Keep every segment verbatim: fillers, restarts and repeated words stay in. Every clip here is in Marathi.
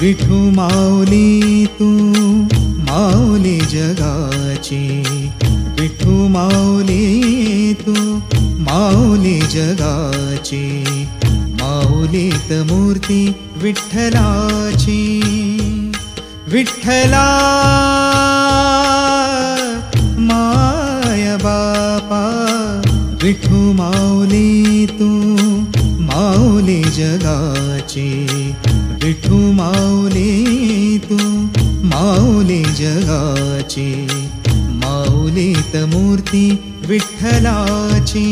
विठू माऊली तू माऊली जगाची, विठू माऊली तू माऊली जगाची, माऊलीत मूर्ती विठ्ठलाची. विठ्ठला माय बापा, विठू माऊली तू माऊली जगाची, विठू माऊली तू माऊली जगाची, माऊलीत मूर्ती विठ्ठलाची.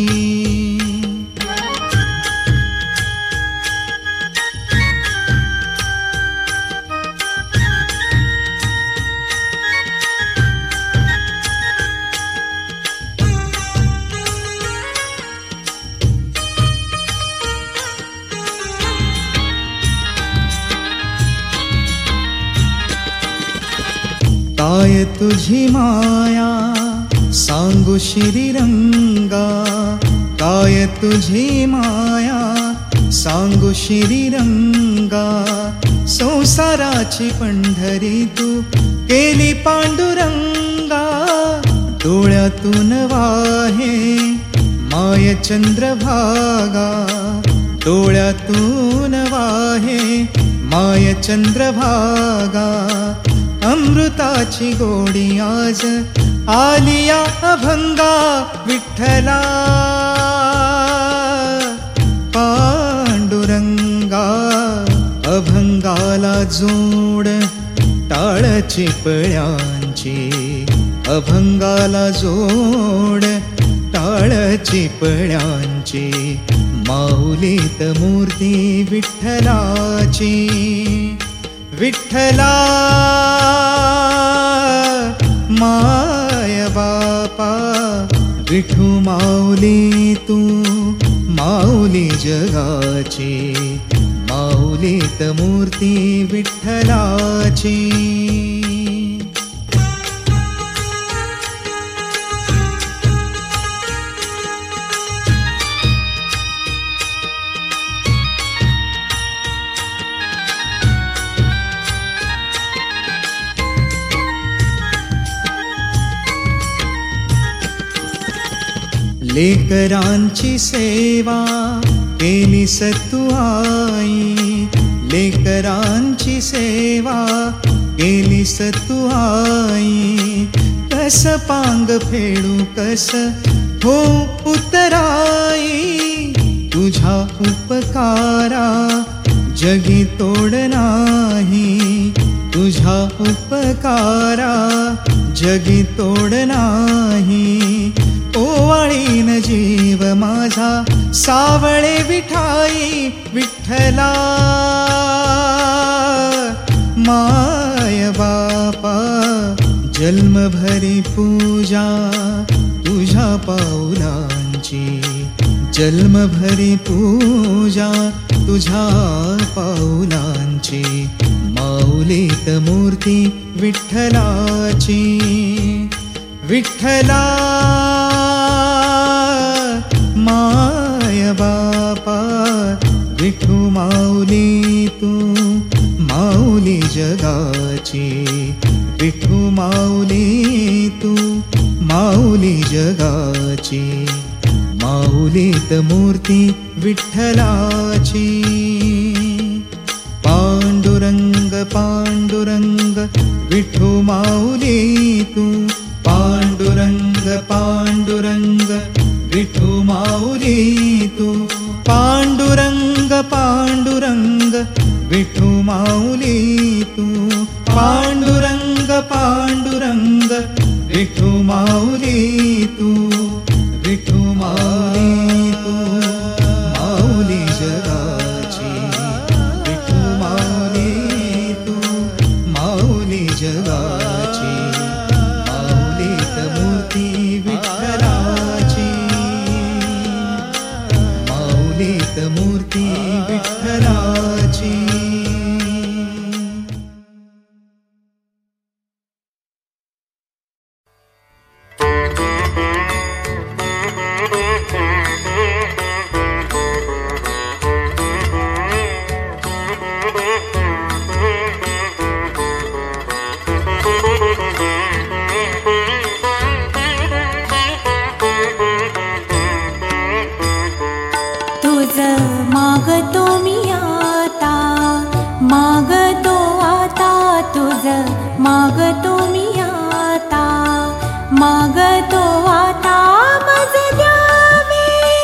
काय तुझी माया सांगू श्रीरंगा, काय तुझी माया सांगू श्रीरंगा, संसाराची पंढरी तू केली पांडुरंगा. डोळ्यातून वाहे माय चंद्रभागा, डोळ्यातून वाहे माय चंद्रभागा, अमृताची गोडी आज आलिया अभंगा. विठ्ठला पांडुरंगा, अभंगाला जोड टाळ चिपळ्यांची, अभंगाला जोड टाळ चिपळ्यांची, माऊलीत मूर्ती विठ्ठलाची. विठ्ठला माय बापा, विठू माऊली तू माऊली जगाची, माऊलीत मूर्ती विठ्ठलाची. लेकरांची सेवा केली सतू आई, लेकरांची सेवा केली सतू आई, कस पांग फेडू कस हो उतराई, तुझ्या उपकारा जगी तोड नाही, तुझ्या उपकारा जगी तोड नाही. ओवाळीन जीव माझा सावळे विठाई. विठ्ठला माय बापा, जन्मभरी पूजा तुझ्या पाऊलांची, जन्मभरी पूजा तुझ्या पाऊलांची, माऊलीत मूर्ती विठ्ठलाची. विठ्ठला माय बापा, विठू माऊली तू माऊली जगाची, विठू माऊली तू माऊली जगाची, माऊलीत मूर्ती विठ्ठलाची. पांडुरंग पांडुरंग विठू माऊली तू, पांडुरंग पांडुरंग विठू माऊली तू, पांडुरंग पांडुरंग विठू माऊली तू, पांडुरंग पांडुरंग विठू माऊली तू. विठू माऊली तू माऊली जगाची, विठू माऊली तू माऊली जगाची, माऊलीत मूर्ती विठ्ठलाची, माऊलीत मूर्ती विठ्ठलाची. तुझ मागतो मी आता, मागतो आता मज द्यावे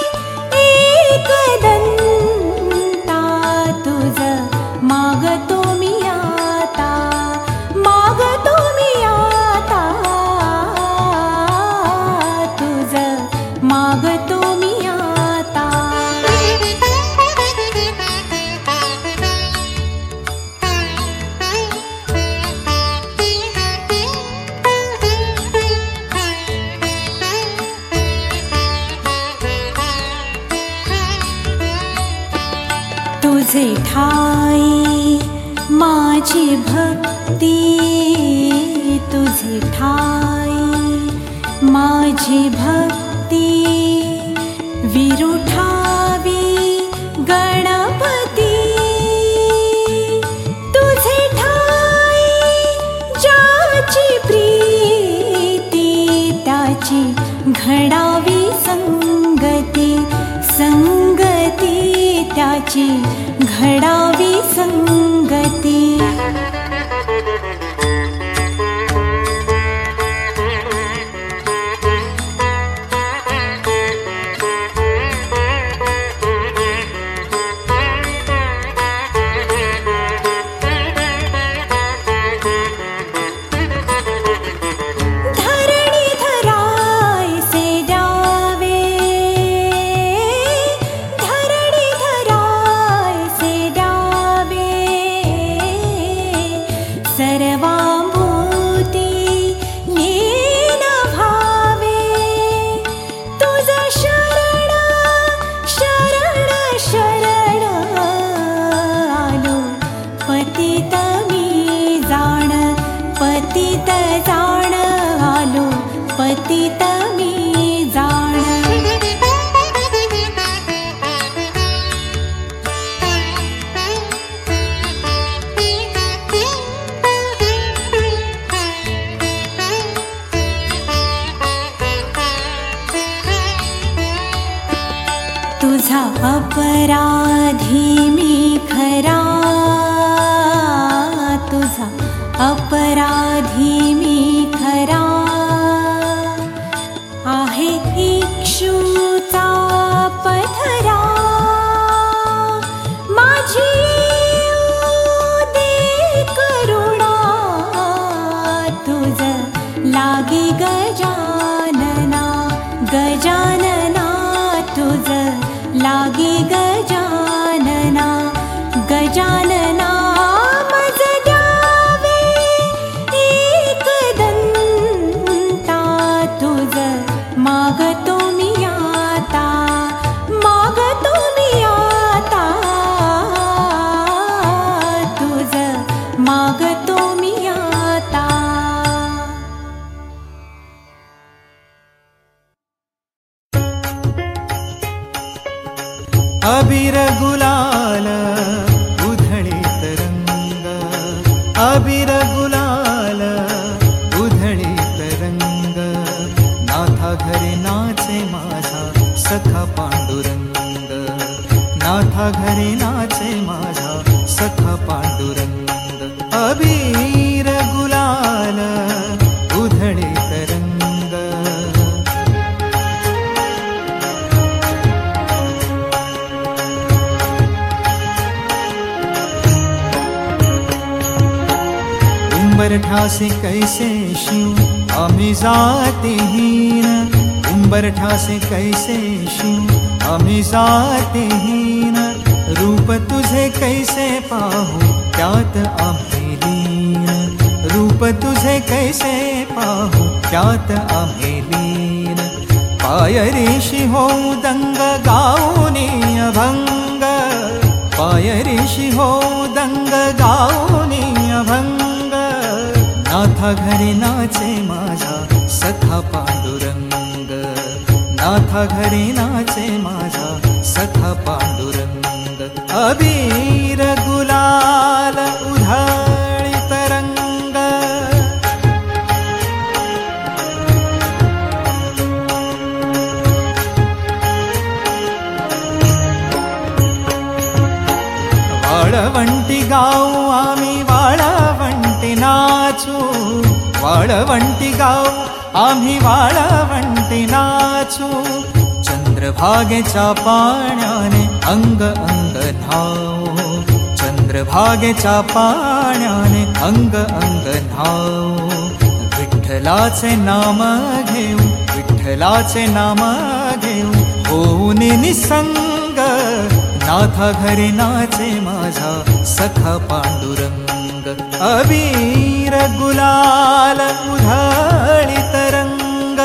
एकदंता, तुझ मागतो मी आता, मागतो मी आता, तुझ मागतो मी आता. तुझे ठाई माझी भक्ती, तुझे ठाई माझी भक्ती, विरुठावी गणपती. तुझे ठाई ज्याची प्रीती, त्याची घडावी संगती, संगती त्याची घडावी संगती. पतित जाण आलो, पतित मी जाण. तुझा अपराधी मी खरा, तुझा अपराधी मी खरा. आहे इक्षुचा पथरा, माझी दे करुणा. तुझ लागे गजानना, गजानना तुझ लागे गजानना, गजानना. मज द्यावे एकदंता, तुझ मागतो मी आता, मागतो मी आता, तुझ मागतो मी आता. अबीर गुलाल उधळीत रंग, अबीर गुलाल उधळीत रंग. नाथा घरी नाचे माझा सखा पांडुरंग, नाथा घरी नाचे माझा सखा पांडुरंग. अबीर गुलाल उधळीत रंग. उंबरठासे कैसे शिव आम्ही जातीहीन, उंबरठासे कैसे शिव आम्ही जातीहीन. रूप तुझे कैसे पाहू त्यात आम्ही लीन, रूप तुझे कैसे पाहू त्यात आम्ही लीन. पायरीशी होऊ दंग गाऊनी अभंग, पायरीशी होऊ दंग गाऊनी अभंग. नाथा घरी नाचे माझा सखा पांडुरंग, नाथा घरी नाचे माझा सखा पांडुरंग. अबीर गुलाल उधळीत रंग. वाळवंटी गाऊ आम्ही वाळवंटी ना, वाळवंटी गाऊ आम्ही वाळवंटी नाचू चंद्रभागेच्या पाण्याने अंग अंग न्हाऊ चंद्रभागेच्या पाण्याने अंग अंग न्हाऊ विठ्ठलाचे नाम घेऊ विठ्ठलाचे नाम घेऊ होऊन निसंग नाथा घरी नाचे माझा सखा पांडुरंग अबीर गुलाल उधळीत रंग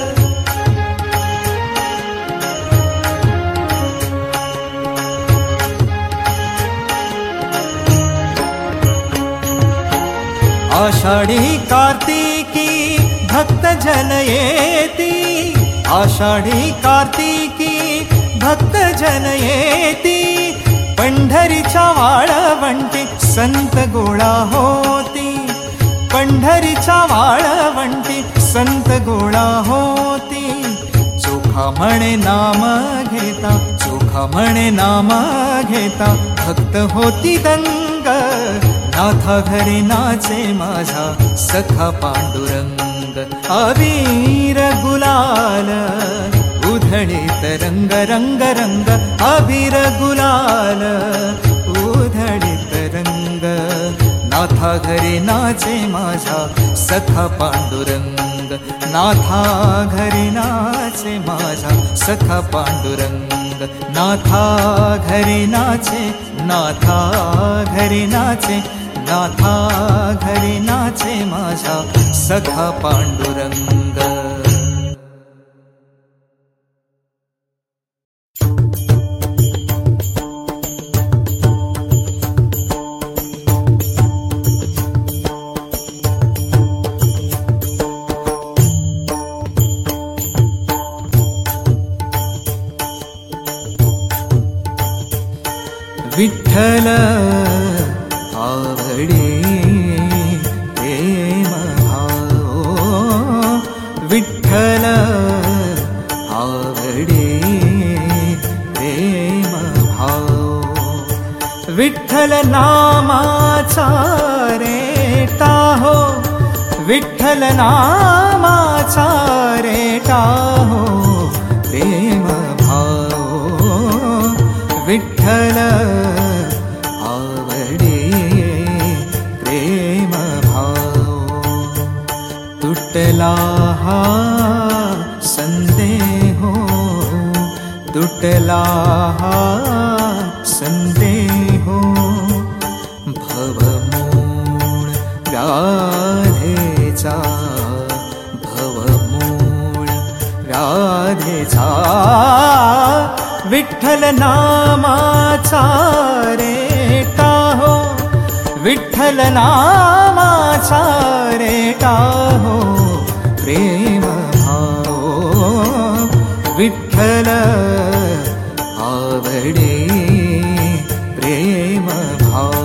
आषाढी कार्तिकी भक्त जन येती आषाढी कार्तिकी भक्त जन येती पंढरीच्या वाळवंटी संत गोळा होती पंढरीच्या वाळवंटी संत गोळा होती चोखा म्हणे नाम घेता चोखा म्हणे नाम घेता भक्त होती दंग नाथा घरी नाचे माझा सखा पांडुरंग अबीर गुलाल उधळीत रंग रंग रंग अबीर गुलाल उधळीत रंग नाथा घरी नाचे माझा सखा पांडुरंग नाथा घरी नाचे माझा सखा पांडुरंग नाथा घरी नाचे नाथा घरी नाचे नाथा घरी नाचे माझा सखा पांडुरंग विठ्ठल आवडे प्रेम भाव विठ्ठल आवडे प्रेम भाव विठ्ठल नामाचा रेटा हो विठ्ठल नामाचा रेटा हो प्रेम भाव विठ्ठल आवडे प्रेम भाव तुटला हा संदेहो तुटला हा संदेहो भवमूळ राधेचा भवमूळ राधेचा विठ्ठल नामाचा रेटा हो विठ्ठल नामाचा रेटा हो प्रेम भाव विठ्ठल आवडे प्रेम भाव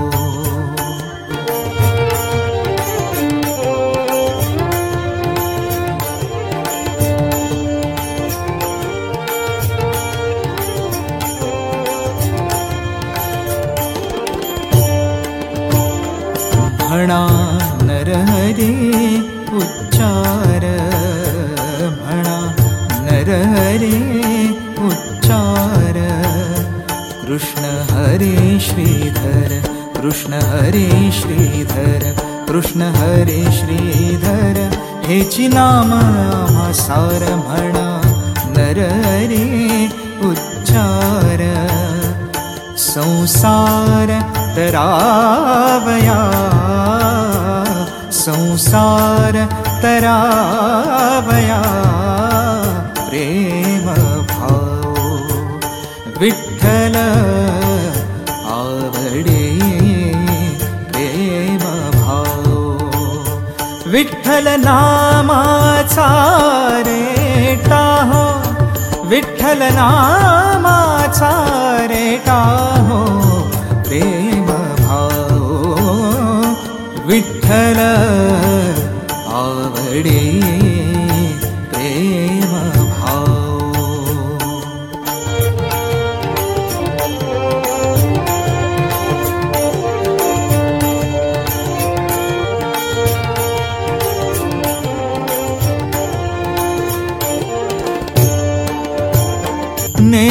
म्हणा नरहरी उच्चार म्हणा नरहरी उच्चार कृष्ण हरे श्रीधर कृष्ण हरे श्रीधर कृष्ण हरे श्रीधर हेची नाम आम्हा सार म्हणा नरहरी उच्चार संसार तरावया संसार तरावया प्रेम भाव विठ्ठल आवडे प्रेम भाव विठ्ठल नामाचा रेटा हो विठ्ठल नामाचा रेटा हो प्रेम भाव विठ्ठल आवडे प्रेम भाव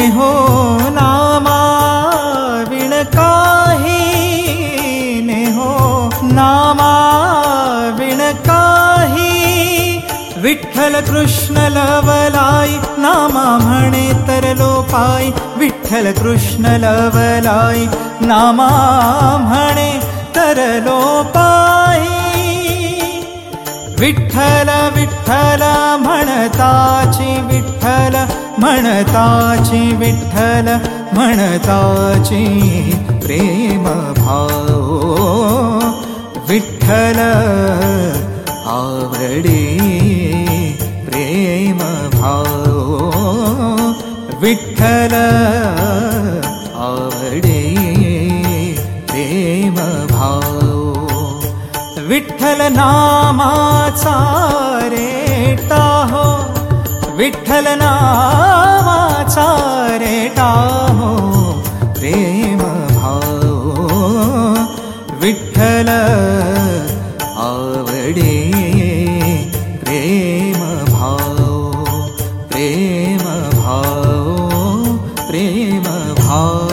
नेहो नामा विण काही, नेहो नामा विण काही, विठ्ठल कृष्ण लवलाई, नामा म्हणे तरलो पाई, विठ्ठल कृष्ण लवलाई, नामा म्हणे तरलो पाई. विठ्ठल विठ्ठल म्हणताची, विठ्ठल म्हणताची, विठ्ठल म्हणताची प्रेम भाव. विठ्ठल आवडे प्रेम भाव, विठ्ठल आवडे प्रेम भाव. विठ्ठल नामाचा रेटा हो, विठ्ठल नामाचा रेटा हो प्रेम भाव. विठ्ठल आवडे प्रेम भाव, प्रेम भाव, प्रेम भाव.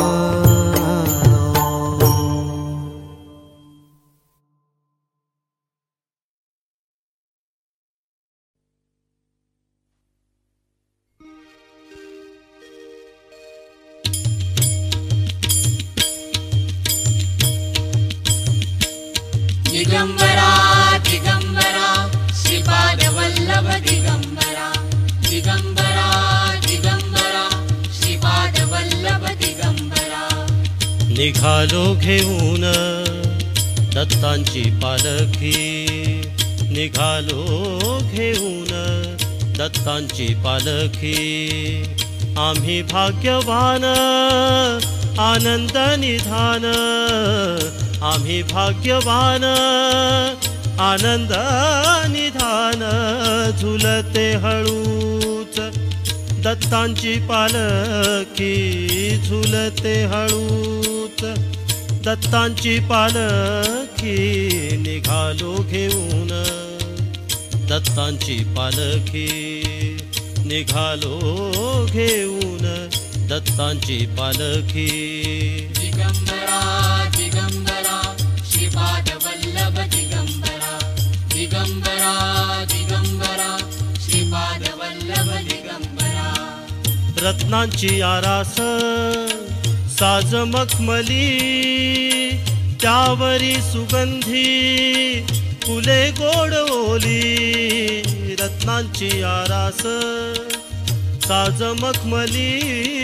दिगंबरा दिगंबरा श्रीपाद वल्लभ दिगंबरा, दिगंबरा दिगंबरा श्रीपाद वल्लभ दिगंबरा. निघालो घेऊन दत्तांची पालखी, निघालो घेऊन दत्तांची पालखी. आम्ही भाग्यवान आनंद निधान, आम्ही भाग्यवान आनंद निधान. झुलते हळूच दत्तांची पालखी, झुलते हळूच दत्तांची पालखी. निघालो घेऊन दत्तांची पालखी, निघालो घेऊन दत्तांची पालखी. दिगंबरा दिगंबरा श्रीपाद वल्लभ दिगंबरा, दिगंबरा दिगंबरा श्रीपाद वल्लभ दिगंबरा. रत्नांची आरास साज मखमली, त्यावरी सुगंधी फुले गोड ओली. रत्नांची आरास साज मखमली,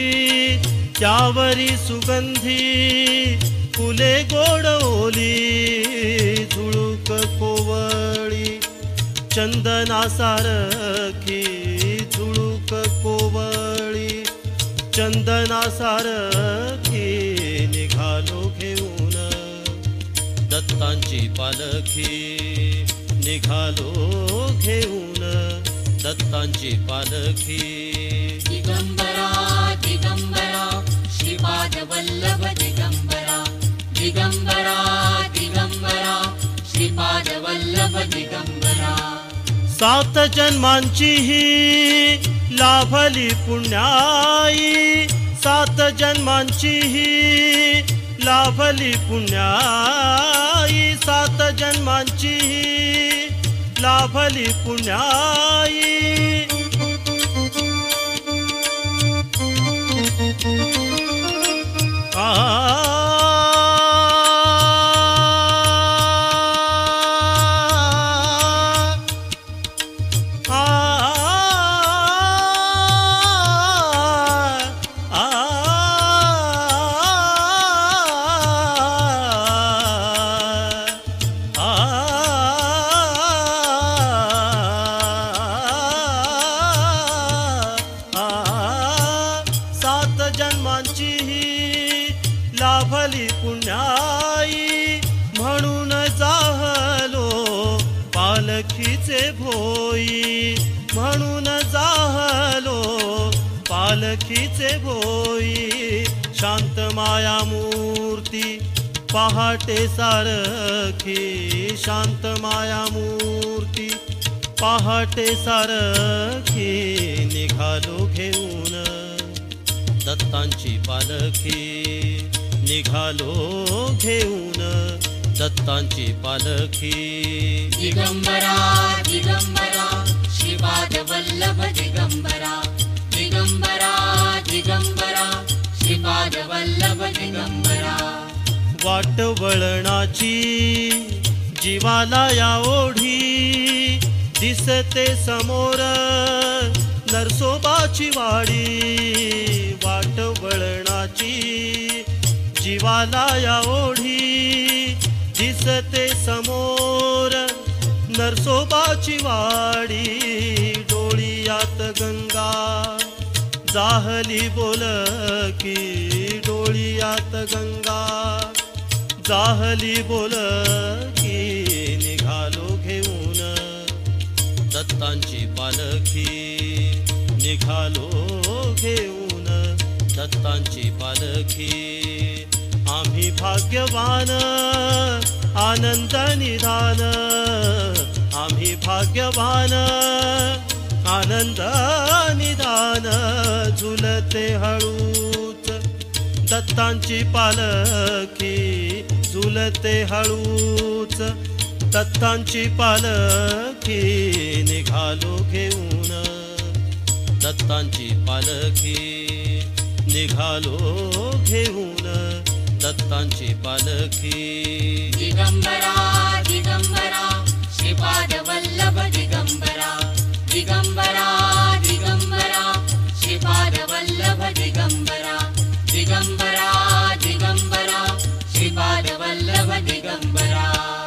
त्यावरी सुगंधी फुले गोड ओली. झुळूक कोवळी चंदना सारखी, झुळूक कोवळी चंदना सारखी. निघालो घेऊन दत्तांची पालखी, निघालो घेऊन दत्तांची पालखी. दिगंबरा दिगंबरा श्रीपाद वल्लभ दिगंबरा, दिगंबरा दिगंबरा श्रीपाद वल्लभ दिगंबरा. सात जन्मांची ही लाभली पुण्याई, सात जन्मांची ही लाभली पुण्याई. सात जन्मांची ही लाभली पुण्याई. आ लाभली पुण्याई. म्हणून जाहलो पालखीचे भोई, म्हणून जाहलो पालखीचे भोई. शांत माया मूर्ती पहाटे सारखी, शांत माया मूर्ती पहाटे सारखी. निघालो घेऊन दत्तांची पालखी निघालो घेऊन दत्तांची पालखी दिगंबरा दिगंबरा श्रीपाद वल्लभ दिगंबरा दिगंबरा दिगंबरा श्रीपाद वल्लभ दिगंबरा वाट वळणाची जीवाला या ओढी दिसते समोर नरसोबाची वाडी वाट वळणाची जीवाला या ओढी दिसते समोर नरसोबाची वाडी डोळियात गंगा जाहली बोलकी डोळियात गंगा जाहली बोलकी निघालो घेऊन दत्तांची पालखी निघालो घेऊन दत्तांची पालखी आम्ही भाग्यवान आनंद निधान आम्ही भाग्यवान आनंद निधान झुलते हळूच दत्तांची पालखी झुलते हळूच दत्तांची पालखी निघालो घेऊन दत्तांची पालखी निघालो घेऊन दत्तांची पालखी दिगंबरा दिगंबरा श्रीपाद वल्लभ दिगंबरा दिगंबरा दिगंबरा श्रीपाद वल्लभ दिगंबरा दिगंबरा दिगंबरा श्रीपाद वल्लभ दिगंबरा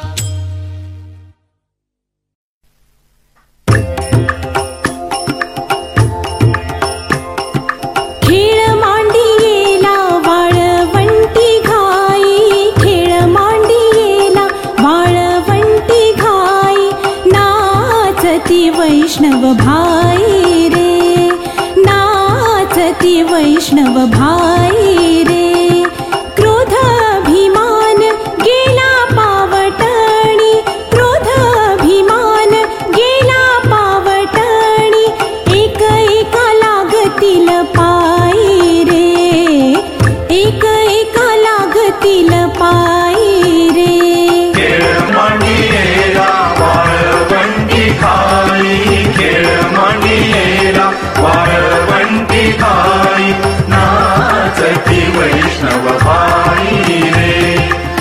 वैष्णव भाई रे नाचती वैष्णव भाई रे क्रोध अभिमान गेला पावटणी क्रोध अभिमान गेला पावटणी एक एका लागतील पायी रे एक एका लागतील पायी रे नाचती वैष्णव भाई रे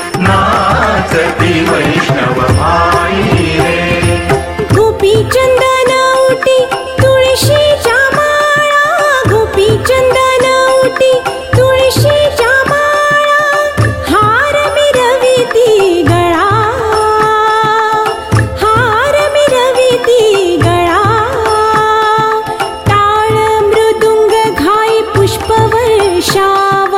नाचती वैष्णव भाई रे गोपी चंदन उटी तुळशीच्या माळा गोपी चंदन उटी तुळशीच्या माळा हार मिरविती गळा हार मिरविती गळा टाळ मृदुंग घाई पुष्पवर्षाव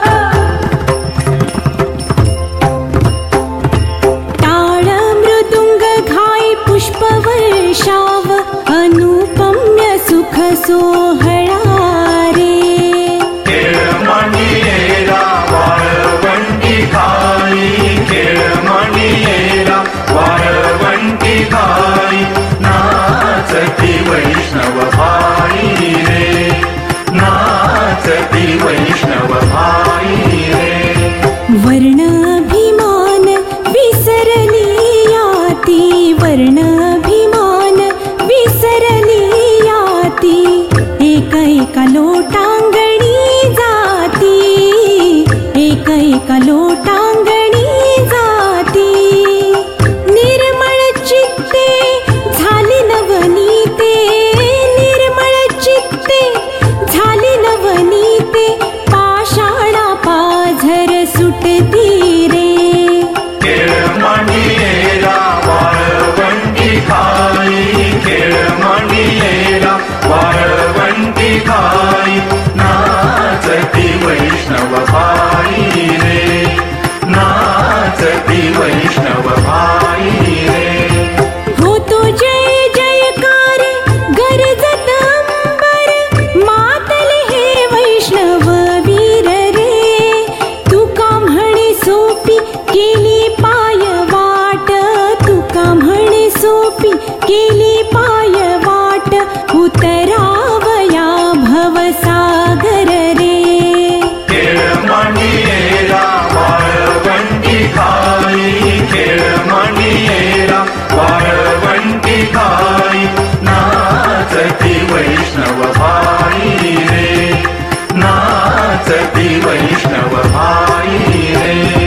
टाळ मृदुंग घाई पुष्पवर्षाव अनुपम्य सुख सोहळा रे खेळ मांडिलेला वाळवंटी खाई खेळ मांडिलेला वाळवंटी खाई नाचती वैष्णव भाई रे नाचती वैष्णव भाई रे वर्ण अभिमान विसरली याती वर्ण अभिमान विसरली याती एक एका लोटांगणी जाती एक एका लोटांगणी जाती निर्मळ चित्ते झाली नवनीते निर्मळ चित्ते झाली नवनीते पाषाणा नाचती वैष्णव भाई रे.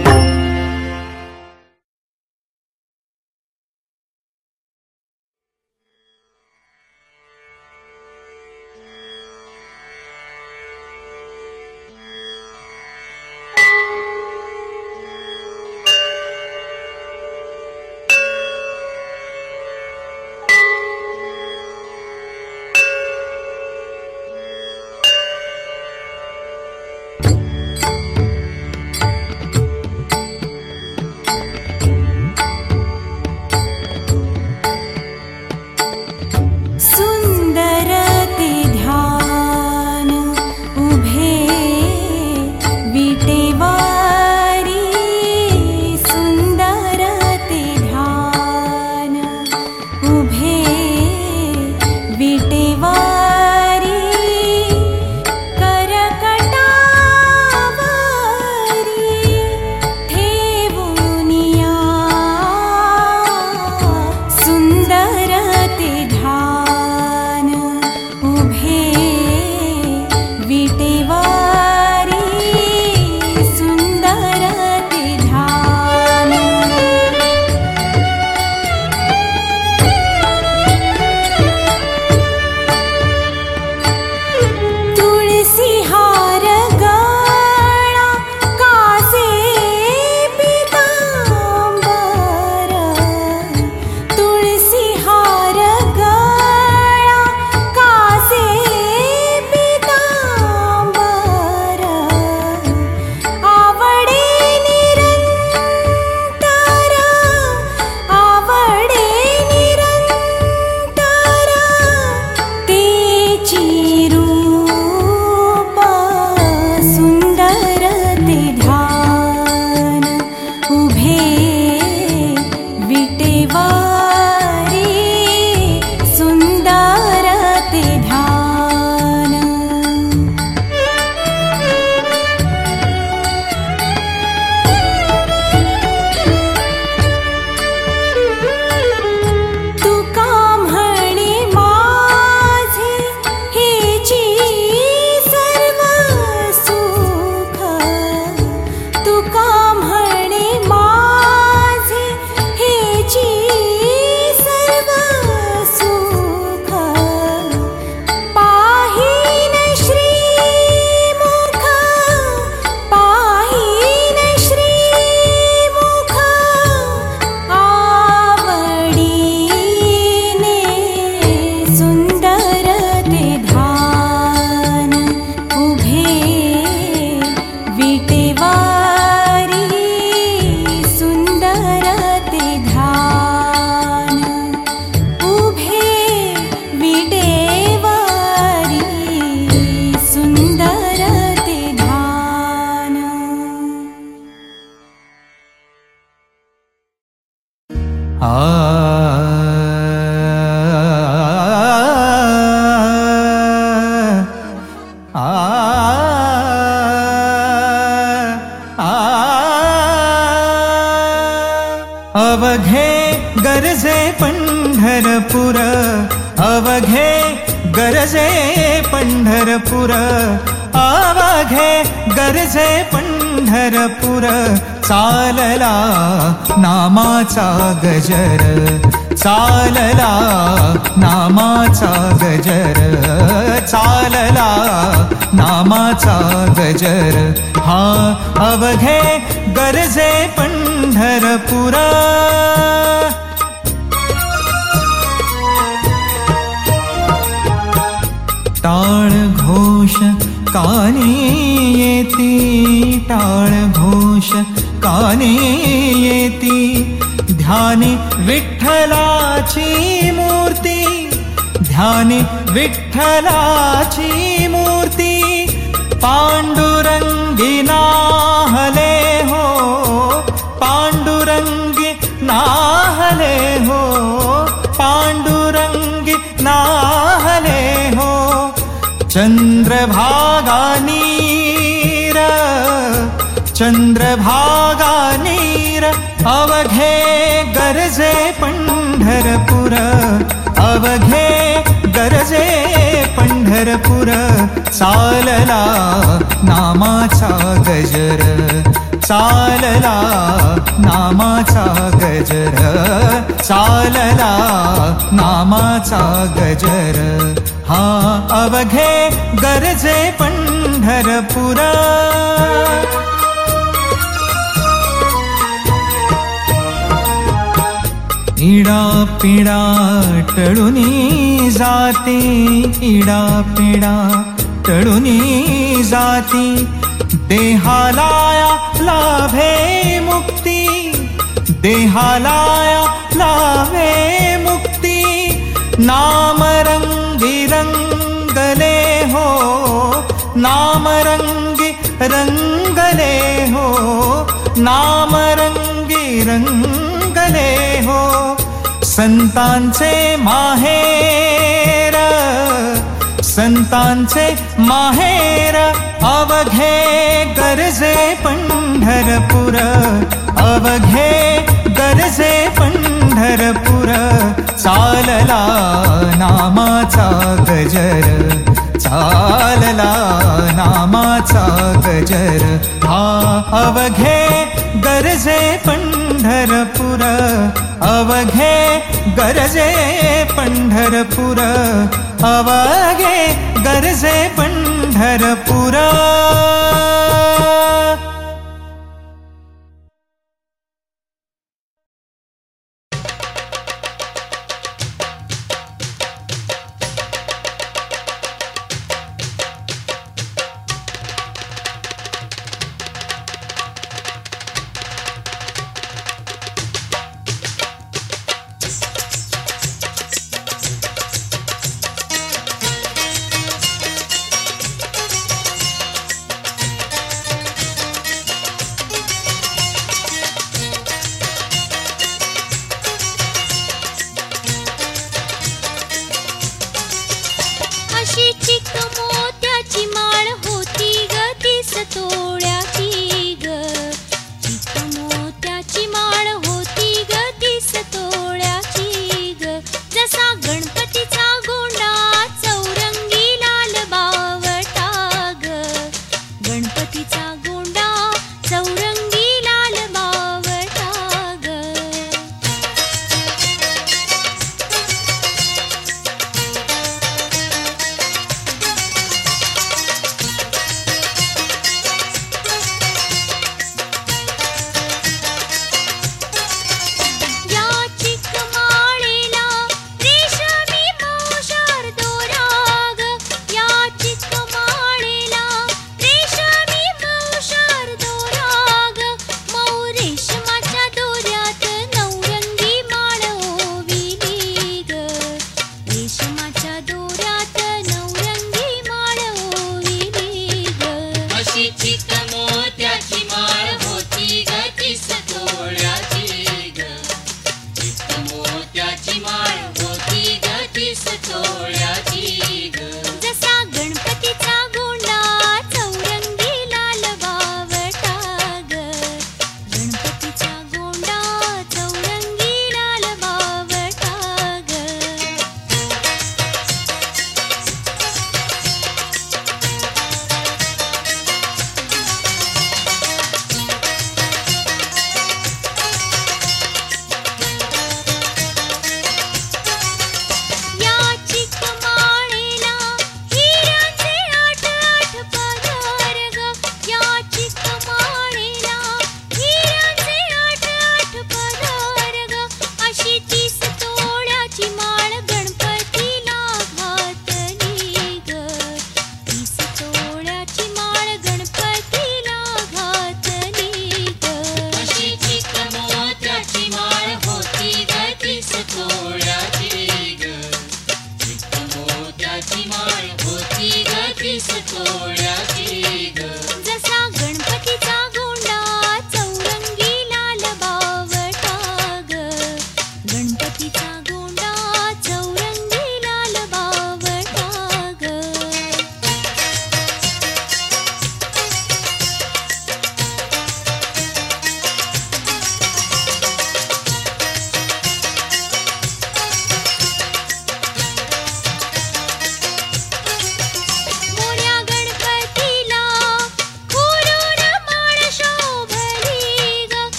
अवघे गरजे पंढरपुर, अवघे गरजे पंढरपुर, अवघे गरजे पंढरपुर, चालला नामाचा गजर, चालला नामाचा गजर, चालला नामाचा गजर, हा अवघे गरजे पंढरपुर. टाळ घोष कानी येती, टाळ घोष कानी येती, ध्यानी विठ्ठलाची मूर्ती, ध्यानी विठ्ठलाची मूर्ती, पांडुरंगी नाहले हो, पांडुरंगी नाहले हो, पांडुरंगी नाहले हो. चंद्रभागा नीर, चंद्रभागा नीर, अवघे गरजे पंढरपुर, अवघे गरजे पंढरपुर, चालला नामाचा गजर, चालला नामाचा गजर, चालला नामाचा गजर. हा अवघे गरजे पंढरपुर, इडा पिडा टळुनी जाती, इडा पिडा टळुनी जाती. देहालाया लाभे मुक्ती, देहालाया लाभे मुक्ती. नाम रंगी रंगले हो, नाम रंगी रंगले हो, नाम रंगी रंगले हो. संतांचे माहेर, संतांचे माहेर, अवघे गरजे पंढरपुर, अवघे गरजे पंढरपुर. चालला नामाचा गजर, चालला नामाचा गजर. हा अवघे गरजे पंढरपुर, अवघे गरजे पंढरपुर, अवघे गरजे पंढरपुर.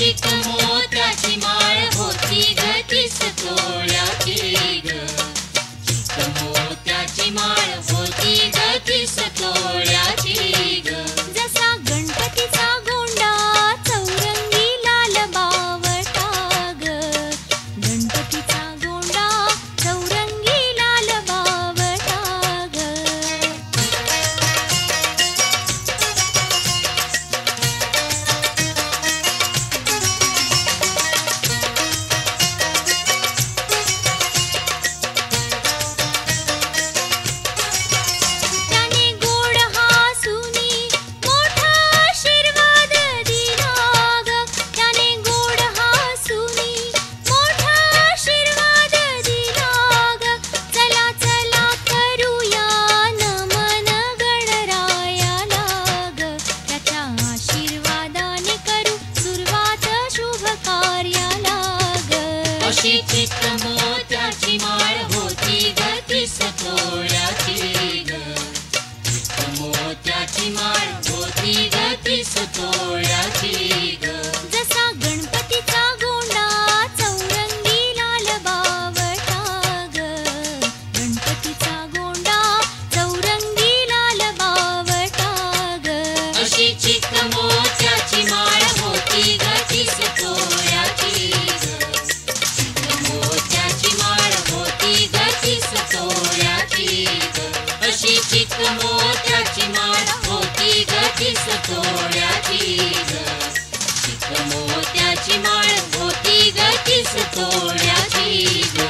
चिक मोत्याची माळ होती ग तीस तोळ्याची ग. चिक मोत्याची माळ होती ग तीस तोळ्याची ग. जसा गणपतीचा गोंडा चौरंगी लाल बावटा ग. गणपतीचा गोंडा चौरंगी लाल बावटा ग. त्याने गोड हासुनी मोठा आशीर्वाद दिला ग. त्याने गोड हासुनी मोठा आशीर्वाद दिला ग. चला चला करूया नमन गणरायाला ग. त्याच्या आशीर्वादाने करू सुरुवात शुभ कार्याला ग. अशी चिक मोत्याची माळ होती ग तीस तोळ्याची ग. चिक मोत्याची माळ होती ग तीस तोळ्याची ग. जसा गणपतीचा गोंडा चौरंगी लाल बावटा ग. गणपतीचा गोंडा चौरंगी लाल बावटा ग. अशी चिक मोत्याची माळ होती ग तीस तोळ्याची ग. चिक मोत्याची माळ होती ग तीस तोळ्याची ग. अशी चिक मोत्याची माळ होती ग तीस तोळ्याची ग. चिक मोत्याची माळ होती ग तीस तोळ्याची ग.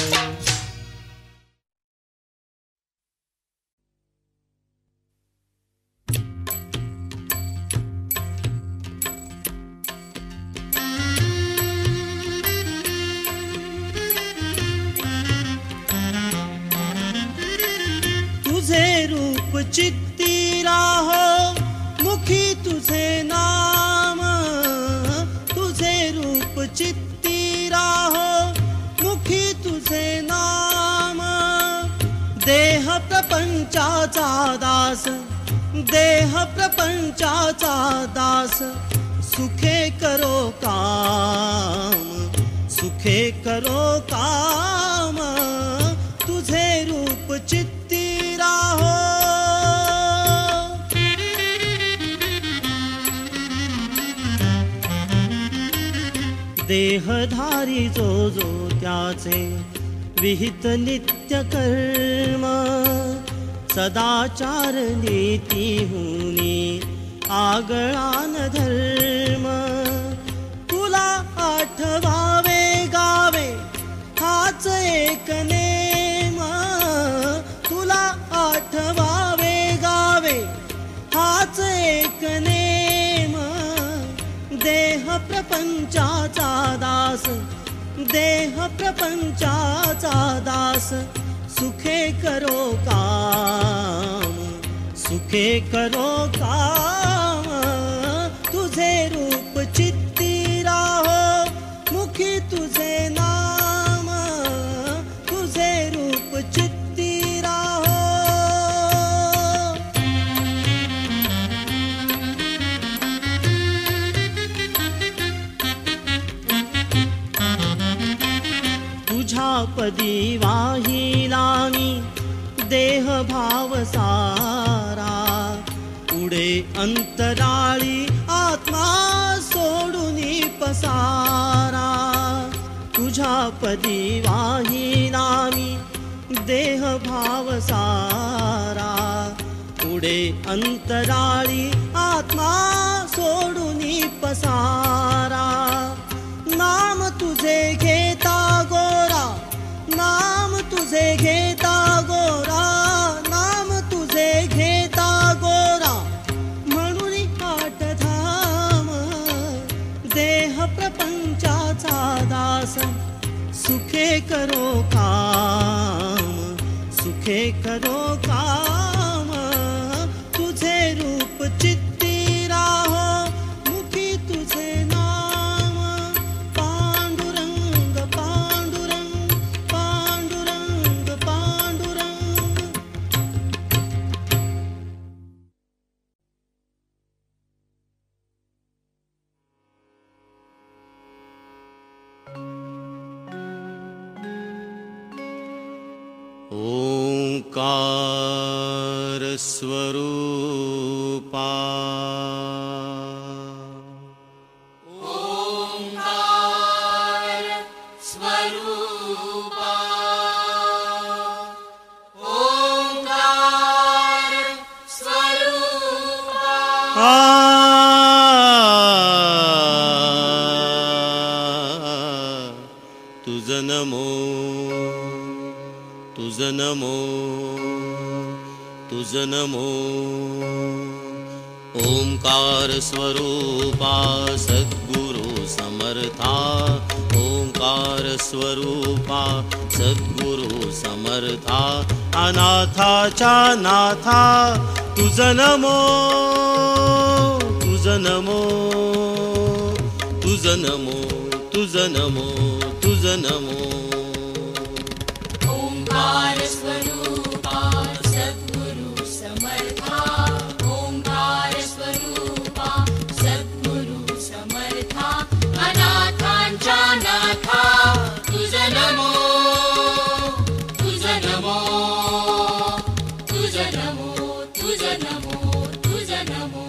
तुझे रूप चित्ती राहो मुखी तुझे नाम. तुझे रूप चित्ती राहो मुखी तुझे नाम. देह प्रपंचाचा दास देह प्रपंचाचा दास. सुखे करो काम सुखे करो काम. तुझे रूप चित्ती राहो. देहधारी जो जो त्याचे विहित नित्य कर्म. सदाचार नीती हुनी आगळान धर्म. तुला आठवावे गावे हाच एक नेम. तुला आठवावे गावे हाच एक नेम. देह प्रपंचाचा दास देह प्रपंचाचा दास. सुखे करो काम सुखे करो काम. तुझे रूप चित्ती राहो मुखी तुझे नाम. तुझे रूप चित्ती राहो. तुझ्या पदी वाहिला मी देह भाव सारा. पुढे अंतराळी आत्मा सोडूनी पसारा. तुझ्या पदी वाहिला मी देह भाव सारा. पुढे अंतराळी आत्मा सोडूनी पसारा. नाम तुझे घेता गोरा नाम तुझे घेता गोरा. नाम तुझे घेता गोरा म्हणून आठ धाम. देह प्रपंचाचा दास. सुखे करो काम सुखे करो काम. तुझे रूप चित्ती राहो मुखी तुझे नाम. पांडुरंग पांडुरंग पांडुरंग पांडुरंग. नमो तुझ नमो तुझ नमो ओंकार स्वरूपा सद्गुरु समर्था ओंकार स्वरूपा सद्गुरु समर्था अनाथाच्या नाथा तुझ नमो तुझ नमो तुझ नमो तुझ नमो तुझ नमो ओंकार स्वरूपा सद्गुरु समर्था ओंकार स्वरूपा सद्गुरु समर्था अनाथांच्या नाथा तुझ नमो तुझ नमो तुझ नमो तुझ नमो तुझ नमो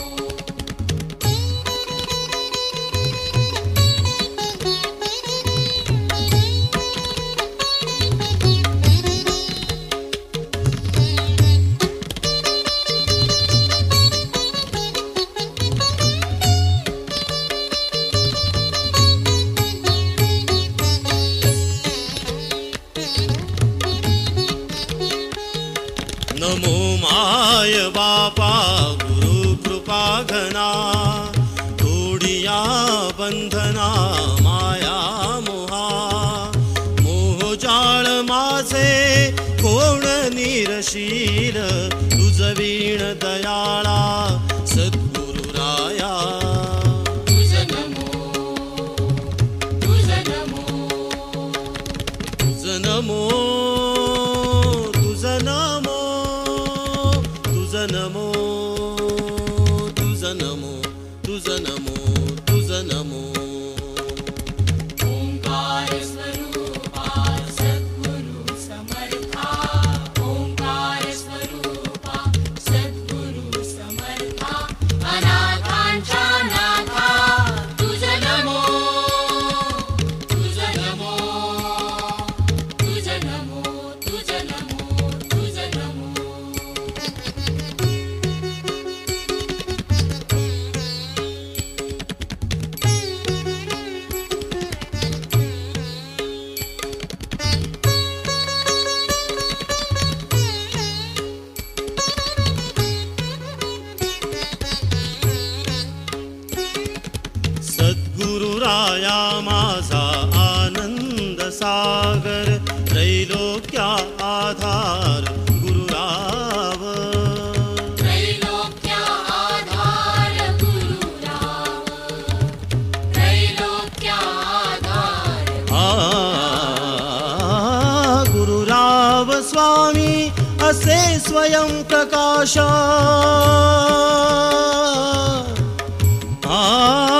नमो माय बापा गुरु कृपा घना तोडिया बंधना माया मोहा मोहजाळ माझे कोण निरशील तुझ वीण दयाळा सद्गुरु राया तुझ नमो तुझ नमो तुझ नमो तुझ नमो तुझ नमो तुझ नमो तुझ नमो तुझ नमो ओंकार स्वरूपा सद्गुरु समर्था ओंकार स्वरूपा सद्गुरु समर्था अनाथांच्या नाथा तुझ नमो तुझ नमो तुझ नमो तुझ नमो तुझ नमो सद्गुरु राया माझा आनंद सागर त्रैलोक्या आधार गुरुराव त्रैलोक्या आधार गुरुराव त्रैलोक्या आधार आ गुरुराव स्वामी असे स्वयं प्रकाश आ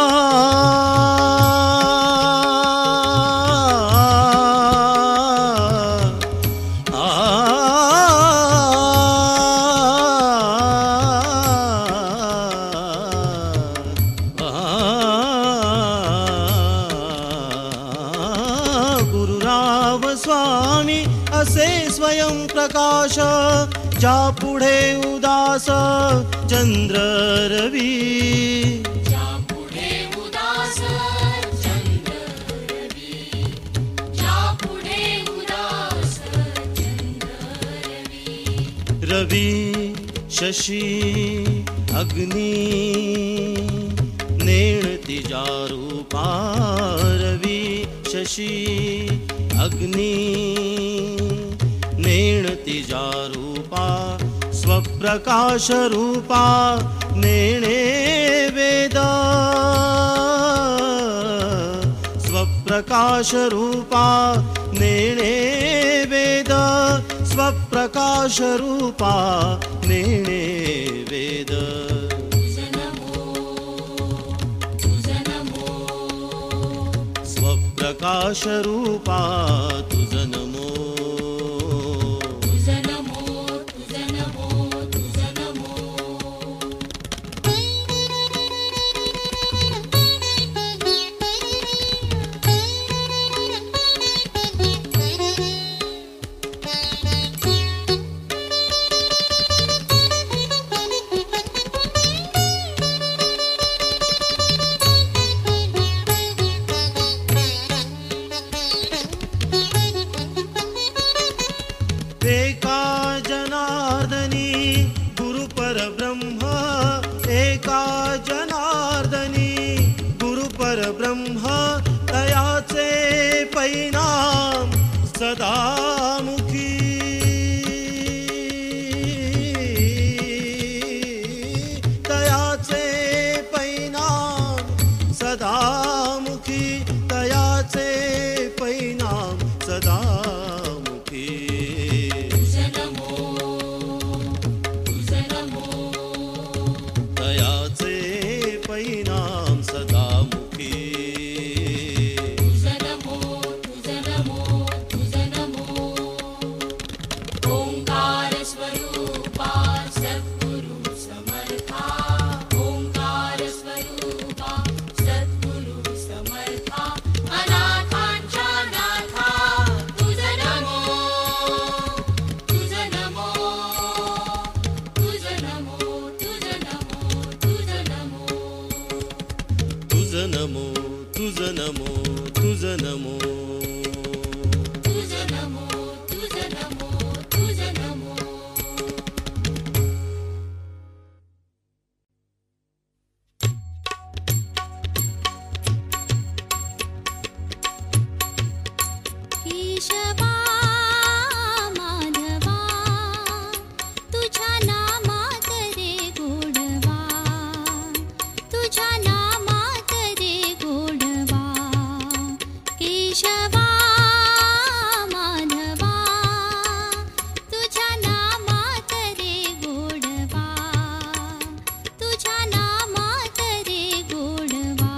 गुरुराव स्वामी असे स्वयं प्रकाश ज्या पुढे उदास चंद्र रवी ज्या पुढे उदास चंद्र रवी ज्या पुढे उदास चंद्र रवी रवी शशी अग्नी नेण तिजा रूपा रवी शशी अग्नी नेण तिजा रूपा स्वप्रकाश रूपा नेणे वेद स्वप्रकाश रूपा नेणे वेद स्वप्रकाश रूपा नेणे वेद तुझ नमो तुझ नमो स्वप्रकाश रूपा तुझ नमो तुझ नमो तुझ नमो तुझ नमो परब्रह्म तयाचे परिणाम सदामुखी तयाचे परिणाम सदामुखी तयाचे परिणाम सदामुखी तयाचे परिणाम सदामुखी ओंकार स्वरूपा सद्गुरु समर्था ओंकार स्वरूपा सद्गुरु समर्था अनाथांच्या नाथा तुझ नमो तुझ नमो तुझ नमो तुझ नमो तुझ नमो तुझ नमो तुझ नमो तुझ नमो तुझ नमो तुझ नमो तुझ नमो केशवा माधवा तुझ्या नामात रे गोडवा तुझ्या नामात रे गोडवा केशवा माधवा तुझ्या नामात रे गोडवा तुझ्या नामात रे गोडवा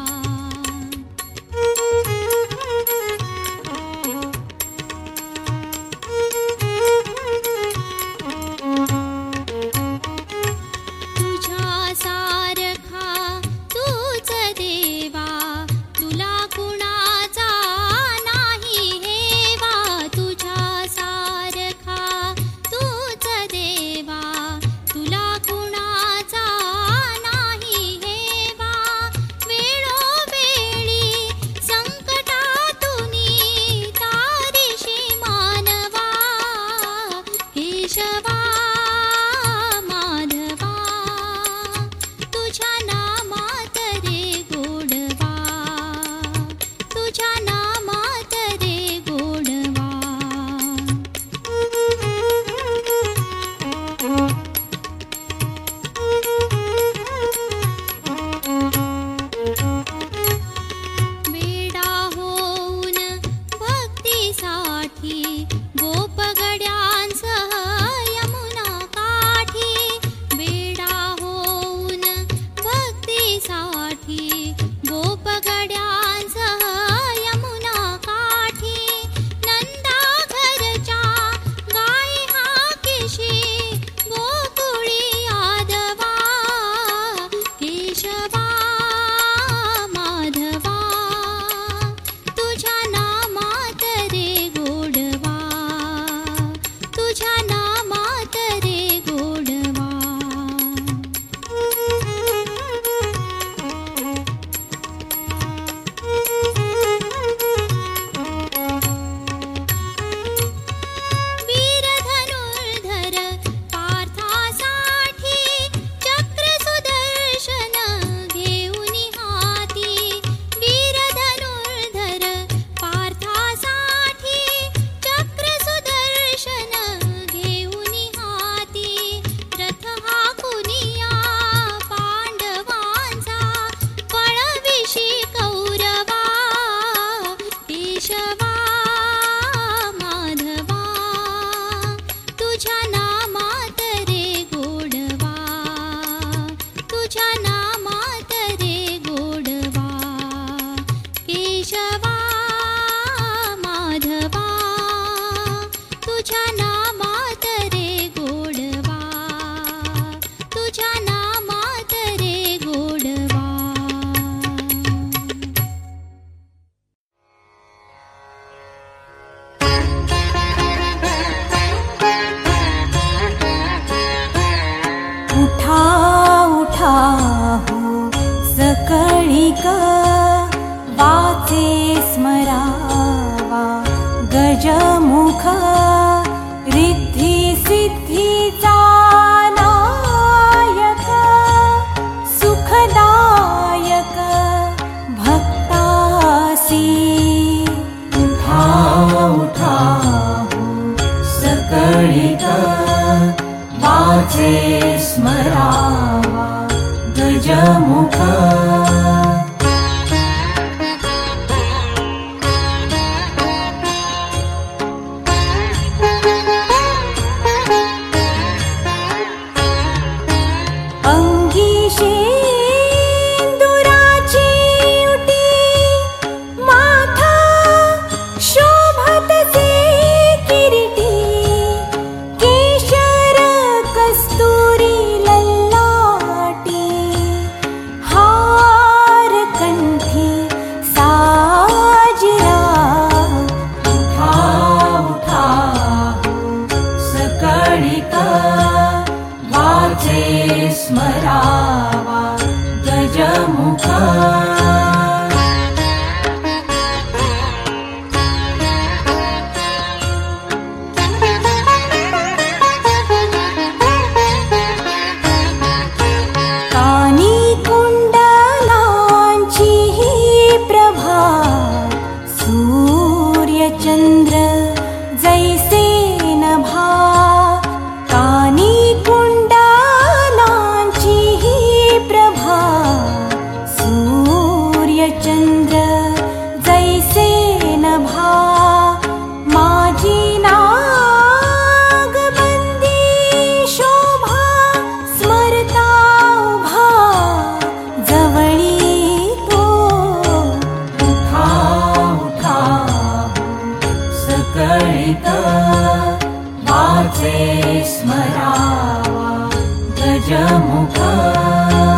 तुझ्या सारखा तूच देवा तुला कुणाचा नाही हेवा तुझ्या सारखा तूच देवा तुला कुणाचा नाही हेवा वेळोवेळी संकटातुनी तारीशी मानवा केशवा माधवा तुझ्या नामात रे गोडवा तुझ्या नामात रे गोडवा वेडा होऊन भक्तीसाठी गोपगड्यांसह यमुना काठी वेडा होऊन भक्तीसाठी गोपगड्यांसह यमुना काठी नंदा घरच्या गाई हाकीशी गोकुळी यादवा केशवा माधवा तुझ्या नामात रे गोडवा तुझ्या नामात रे गोडवा वीर धनुर्धर पार्थासाठी चक्र सुदर्शन घेऊन हाती वीर धनुर्धर पार्थासाठी चक्र सुदर्शन घेऊन हाती रथ हाकुनिया पांडवांचा पळविशी कौरवा केशवा माधवा तुझ्या नामात रे गोडवा तुझ्या नामात रे गोडवा केशवा माधवा तुझ्या नामात रे गोडवा तुझ्या नामात रे गोडवा उठा उठा हो सकळिक वाचे स्मरावा गजमुख रिद्धी सिद्धीचा नायक सुखदायक भक्त वाचे स्मरावा गजमुख स्मरावा गजमुख कानी कुंडलांची ही प्रभा सूर्यचंद्र जैसे नभा कानी चंद्र जैसे नभा माझी नागबंदी शोभा स्मरता उभा जवळी तो उठा उठा सकळीत वाचे स्मरावा गजमुख